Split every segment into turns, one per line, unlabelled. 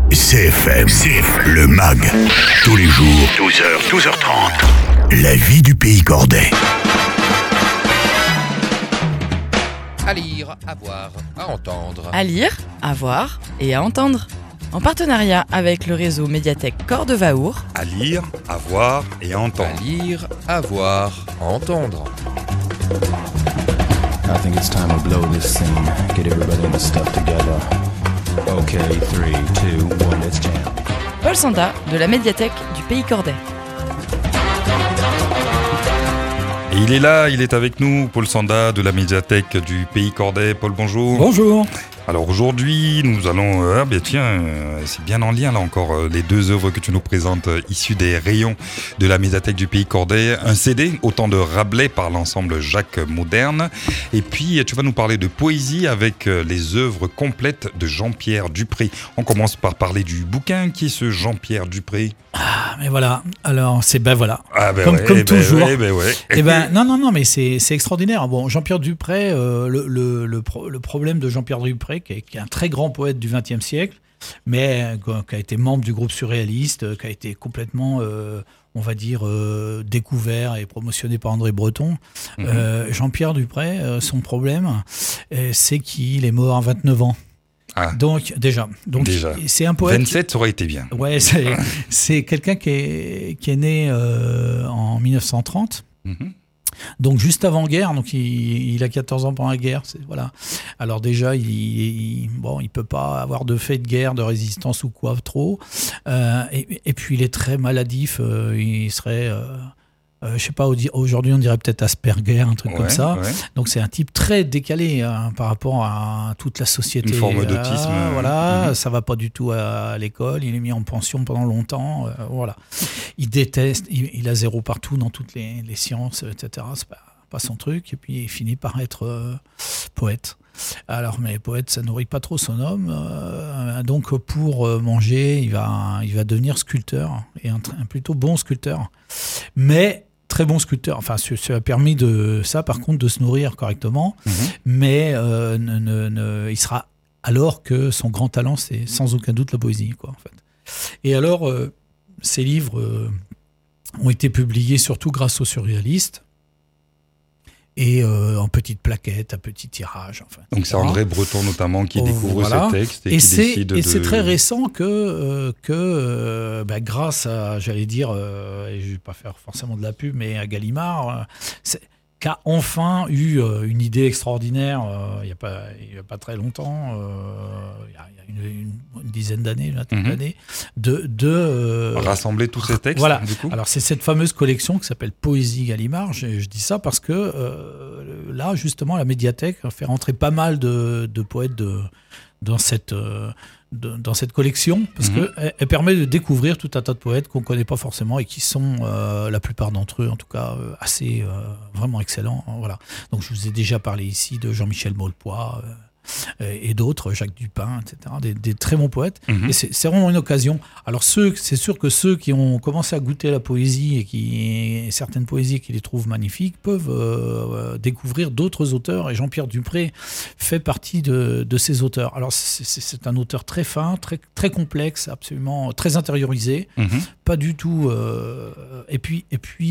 CFM, le MAG, tous les jours, 12h, 12h30, la vie du pays cordais.
À lire, à voir, à entendre.
À lire, à voir et à entendre. En partenariat avec le réseau Médiathèque Cordevaour.
À lire, à voir et à entendre.
À lire, à voir, à entendre.
I think it's time to blow this scene. Get everybody in the stuff together. Okay, 3, 2, 1, let's jam.
Paul Sanda de la Médiathèque du Pays Cordais.
Et il est là, il est avec nous, Paul Sanda de la Médiathèque du Pays Cordais. Paul, bonjour.
Bonjour.
Alors aujourd'hui, nous allons, c'est bien en lien là encore, les deux œuvres que tu nous présentes issues des rayons de la Médiathèque du Pays Cordais. Un CD, autant de Rabelais par l'ensemble Jacques Moderne. Et puis tu vas nous parler de poésie avec les œuvres complètes de Jean-Pierre Dupré. On commence par parler du bouquin. Qui est ce Jean-Pierre Dupré ?
Ah, mais voilà. Alors, c'est voilà.
Ah ben
comme
ouais,
toujours.
Ouais.
Non, mais c'est extraordinaire. Bon, Jean-Pierre Dupré, le problème de Jean-Pierre Dupré, qui est un très grand poète du XXe siècle, mais qui a été membre du groupe surréaliste, qui a été complètement, découvert et promotionné par André Breton. Jean-Pierre Dupré, son problème, c'est qu'il est mort à 29 ans.
Ah.
Donc déjà, c'est un poète.
27, ça aurait été bien.
Ouais, c'est quelqu'un qui est né en 1930. Donc juste avant guerre, donc il a 14 ans pendant la guerre, voilà. Alors déjà, il peut pas avoir de fait de guerre, de résistance ou quoi trop. Et puis il est très maladif. Il serait je sais pas, aujourd'hui on dirait peut-être Asperger, un truc comme ça. Ouais. Donc c'est un type très décalé par rapport à toute la société.
Une forme d'autisme.
Ça va pas du tout à l'école. Il est mis en pension pendant longtemps. Voilà. Il déteste. Il a 0 partout dans toutes les sciences, etc. C'est pas son truc. Et puis il finit par être poète. Alors, mais poète, ça nourrit pas trop son homme. Donc, pour manger, il va devenir sculpteur, et un plutôt bon sculpteur. Mais très bon sculpteur. Enfin, ça a permis par contre, de se nourrir correctement. Mais il sera alors que son grand talent, c'est sans aucun doute la poésie, quoi, en fait. Et alors, ces livres ont été publiés surtout grâce aux surréalistes. Et en petites plaquettes, à petit tirage. Enfin,
donc c'est André Breton notamment qui découvre ces textes et qui décide de...
Et c'est très récent que grâce à, j'allais dire, et je ne vais pas faire forcément de la pub, mais à Gallimard, qu'a enfin eu une idée extraordinaire, il n'y a pas très longtemps, il y a une dizaine d'années, une vingtaine d'années, de
rassembler tous ces textes.
Voilà.
Du coup.
Alors c'est cette fameuse collection qui s'appelle Poésie Gallimard. Je dis ça parce que là, justement, la médiathèque fait rentrer pas mal de poètes dans cette collection, parce qu'elle permet de découvrir tout un tas de poètes qu'on ne connaît pas forcément et qui sont, la plupart d'entre eux, en tout cas, assez vraiment excellents. Voilà. Donc, je vous ai déjà parlé ici de Jean-Michel Maulepoix et d'autres, Jacques Dupin, etc., des très bons poètes. Et c'est vraiment une occasion. Alors, c'est sûr que ceux qui ont commencé à goûter la poésie et certaines poésies qui les trouvent magnifiques peuvent découvrir d'autres auteurs. Et Jean-Pierre Dupré fait partie de ces auteurs. Alors, c'est un auteur très fin, très, très complexe, absolument très intériorisé, pas du tout... et puis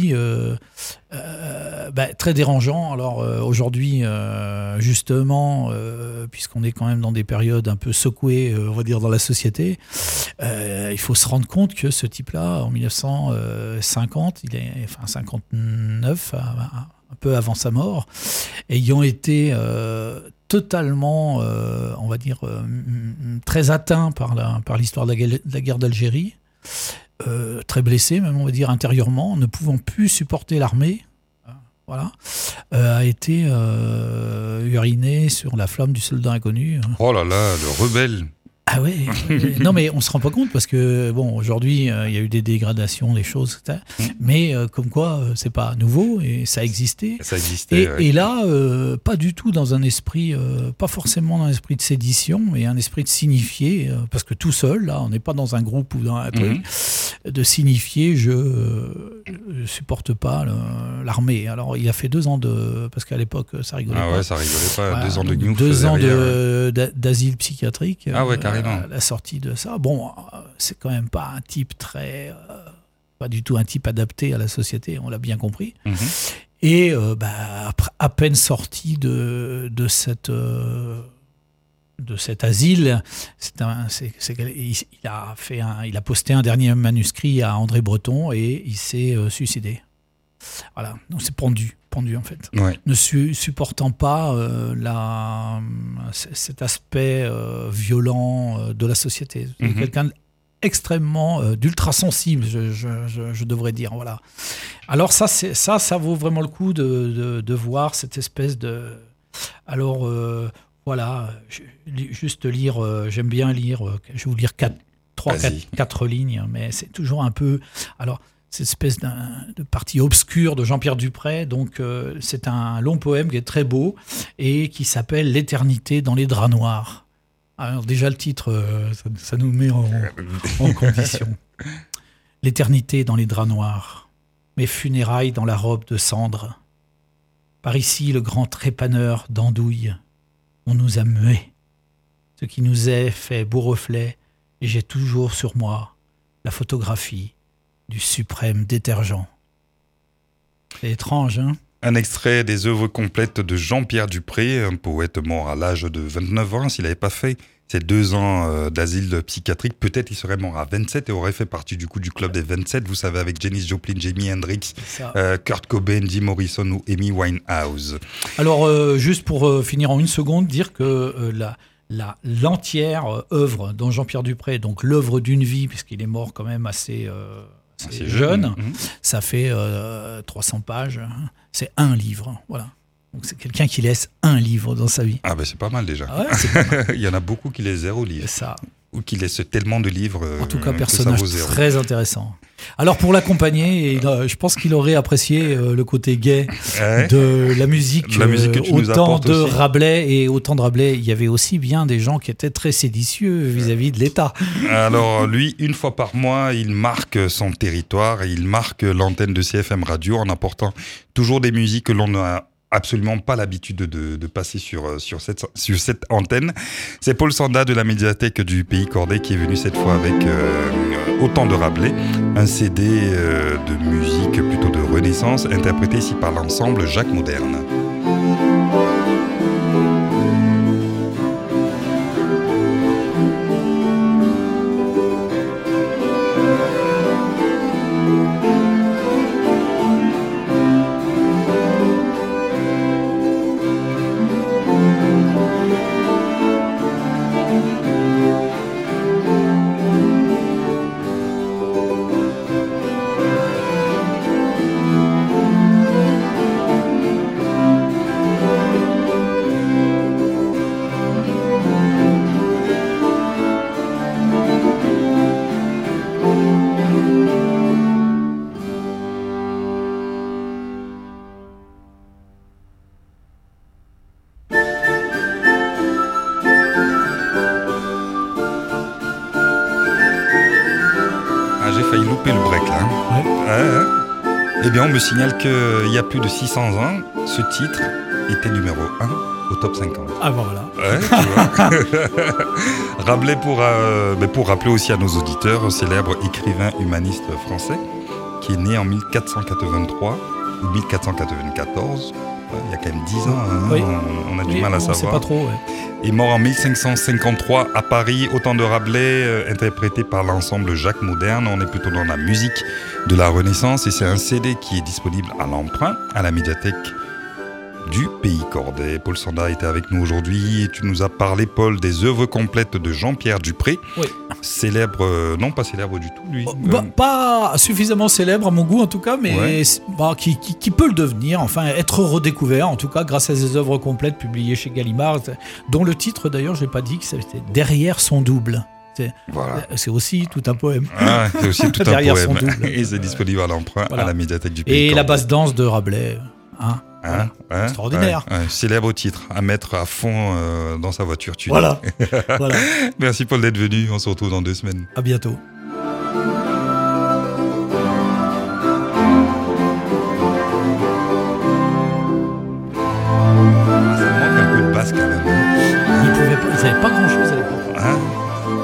très dérangeant. Alors, aujourd'hui, justement... puisqu'on est quand même dans des périodes un peu secouées, on va dire, dans la société, il faut se rendre compte que ce type-là, en 1950, 59, un peu avant sa mort, ayant été totalement, on va dire, très atteint par l'histoire de la guerre d'Algérie, très blessé, même on va dire intérieurement, ne pouvant plus supporter l'armée, voilà, a été uriné sur la flamme du soldat inconnu.
Oh là là, le rebelle.
Ah ouais. Non, mais on se rend pas compte parce que bon, aujourd'hui, il y a eu des dégradations, des choses, etc. Mais comme quoi, c'est pas nouveau et ça existait.
Ça existait.
Et là, pas du tout dans un esprit, pas forcément dans un esprit de sédition, mais un esprit de signifier, parce que tout seul, là, on n'est pas dans un groupe ou dans un truc, de signifier, je supporte pas l'armée. Alors, il a fait 2 ans parce qu'à l'époque, ça rigolait pas.
Ah ouais, ça rigolait pas.
Voilà,
2 ans de gnouf.
2 ans d'asile psychiatrique.
Ah ouais, carrément.
la sortie de ça. Bon, c'est quand même pas un type pas du tout un type adapté à la société, on l'a bien compris. Et après, à peine sorti de cet asile, il a posté un dernier manuscrit à André Breton et il s'est suicidé. Voilà, donc c'est pendu en fait.
Ouais.
Ne supportant pas cet aspect violent de la société. C'est quelqu'un extrêmement d'ultra sensible, je devrais dire. Voilà. Alors ça vaut vraiment le coup de voir cette espèce de. Alors voilà, juste lire. J'aime bien lire. Je vais vous lire 4 lignes, mais c'est toujours un peu. Alors. Cette espèce de partie obscure de Jean-Pierre Dupré. Donc, c'est un long poème qui est très beau et qui s'appelle « L'éternité dans les draps noirs ». Alors déjà, le titre, ça nous met en condition. « L'éternité dans les draps noirs, mes funérailles dans la robe de cendre. Par ici, le grand trépaneur d'andouille, on nous a muets. Ce qui nous est fait beau reflet, et j'ai toujours sur moi la photographie du suprême détergent. » C'est étrange, hein ?
Un extrait des œuvres complètes de Jean-Pierre Dupré, un poète mort à l'âge de 29 ans. S'il n'avait pas fait ces 2 ans d'asile psychiatrique, peut-être il serait mort à 27 et aurait fait partie du club des 27, vous savez, avec Janis Joplin, Jimi Hendrix, Kurt Cobain, Jim Morrison ou Amy Winehouse.
Alors, juste pour finir en une seconde, dire que l'entière œuvre dont Jean-Pierre Dupré, donc l'œuvre d'une vie, puisqu'il est mort quand même assez jeune, ça fait 300 pages, c'est un livre, voilà. Donc c'est quelqu'un qui laisse un livre dans sa vie.
Ah ben c'est pas mal déjà.
Ah ouais, c'est pas mal.
Il y en a beaucoup qui laissent 0 livre.
C'est ça.
Ou qui laissent tellement de livres.
En tout cas, personnage très intéressant. Alors pour l'accompagner, je pense qu'il aurait apprécié le côté gay de la musique
que tu nous
autant
apportes
de
aussi.
Rabelais, et autant de Rabelais, il y avait aussi bien des gens qui étaient très séditieux vis-à-vis de l'État.
Alors lui, une fois par mois, il marque son territoire et il marque l'antenne de CFM Radio en apportant toujours des musiques que l'on n'a absolument pas l'habitude de passer sur cette antenne. C'est Paul Sanda de la médiathèque du Pays Cordais qui est venu cette fois avec Autant de Rabelais, un CD de musique plutôt de Renaissance, interprété ici par l'ensemble Jacques Moderne. J'ai failli louper le break là. Eh bien, on me signale qu'il y a plus de 600 ans, ce titre était numéro 1 au top 50.
Ah bon, voilà.
Ouais, tu vois. Rabelais, pour rappeler aussi à nos auditeurs, un célèbre écrivain humaniste français qui est né en 1483 ou 1494. Il y a quand même 10 ans, hein,
oui.
on a du mal à savoir.
On sait pas trop, ouais.
Il est mort en 1553 à Paris. Autant de Rabelais, interprété par l'ensemble Jacques Moderne. On est plutôt dans la musique de la Renaissance et c'est un CD qui est disponible à l'emprunt à la médiathèque du Pays Cordais. Paul Sanda était avec nous aujourd'hui et tu nous as parlé, Paul, des œuvres complètes de Jean-Pierre Dupré.
Oui.
Célèbre, non pas célèbre du tout, lui.
Pas suffisamment célèbre à mon goût en tout cas, mais qui peut le devenir, enfin être redécouvert en tout cas grâce à ses œuvres complètes publiées chez Gallimard, dont le titre d'ailleurs, je l'ai pas dit, que c'était Derrière son double. C'est aussi tout un poème.
Ah, c'est aussi tout un
Derrière
poème.
son double.
Et c'est disponible à l'emprunt à la médiathèque du Pays
Et
Cordais.
la basse danse de Rabelais. Extraordinaire.
Célèbre titre à mettre à fond dans sa voiture.
Voilà.
Merci Paul d'être venu. On se retrouve dans 2 semaines.
À bientôt.
Ça manque un peu de basse quand même.
Ils n'avaient pas grand-chose à l'époque.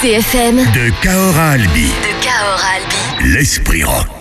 CFM.
De Cahors à Albi.
De Cahors à Albi.
L'Esprit Rock.